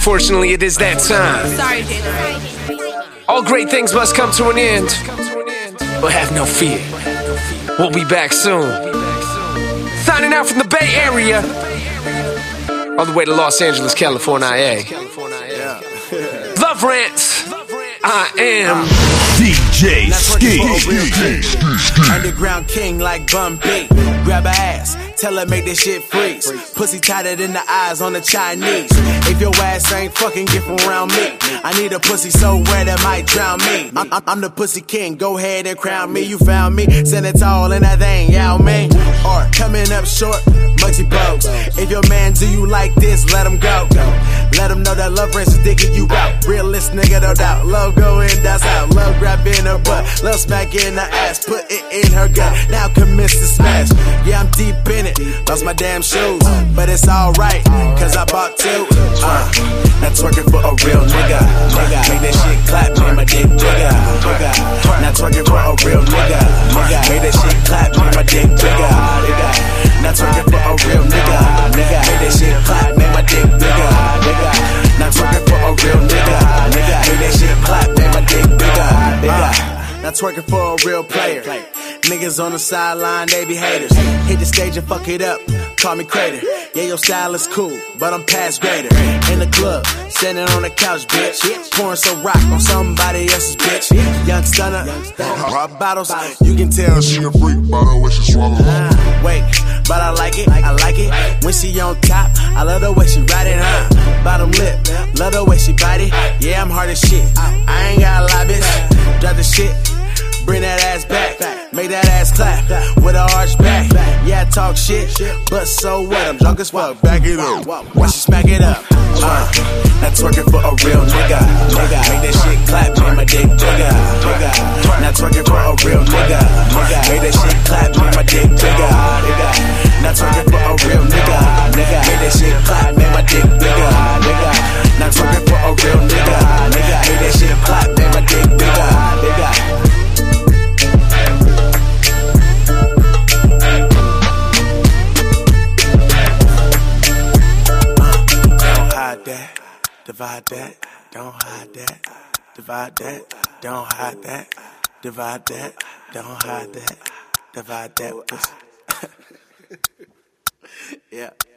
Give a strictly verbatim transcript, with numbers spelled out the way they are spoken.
Unfortunately, it is that time. Sorry, Jada. All great things must come to an end. But have no fear. We'll be back soon. Signing out from the Bay Area. All the way to Los Angeles, California. Love Rants. I am D J Ski. Underground king like Bun B. Grab her ass, tell her make this shit freeze. Pussy tighter than the eyes on the Chinese. If your ass ain't fucking, get from around me. I need a pussy so wet that might drown me. I'm, I'm, I'm the pussy king, go ahead and crown me. You found me, send it all in that thing, yeah, man. Or coming up short, Muggsy Bogues. If your man do you like this, let him go. Let him know that Love Rants is digging you out. Realist nigga, no doubt. Love going, that's out. Love grabbing her butt. Love smacking her ass. Put it in her gut. Now commence to smash. Yeah, I'm deep in it. Lost my damn shoes. But it's alright, cause I bought two. Uh, now twerking for a real nigga. Nigga, make that shit clap, man, my dick jigger. Nigga, now twerking for a real nigga. Nigga, make that shit clap, man, my dick jigger. Nigga, now twerking for a real nigga. Nigga, make that shit clap, man, my dick bigger. Nigga, now twerking for a real nigga. Nigga, make that shit clap, man, my dick bigger. Nigga, now twerking for a real player. Niggas on the sideline, they be haters. Hit the stage and fuck it up, call me Crater. Yeah, your style is cool, but I'm past greater. In the club, standing on the couch, bitch. Pouring some rock on somebody else's bitch. Young stunner, rock bottles. You can tell she a freak by the way she swallow. Uh, wait, but I like it, I like it. When she on top, I love the way she ride it, huh? Bottom lip, love the way she bite it. Yeah, I'm hard as shit, I ain't got a lie, bitch. Drop the shit. Bring that ass back, make that ass clap with an arch back. Yeah, I talk shit, but so what? I'm drunk as fuck. Back it up, watch you smack it up. Uh, now twerking for a real nigga. Nigga, make that shit clap, man, my dick jigger. Nigga, now twerking for a real nigga. Nigga, make that shit clap, man, my dick jigger. Nigga, now twerking for a real nigga. Nigga, make that shit clap, man, my dick bigger. Nigga, now twerking for a real nigga. Nigga, make that shit clap, man, my dick bigger. Nigga. That, divide that, don't hide that, divide that, don't hide that, divide that, don't hide that, divide that. Yeah.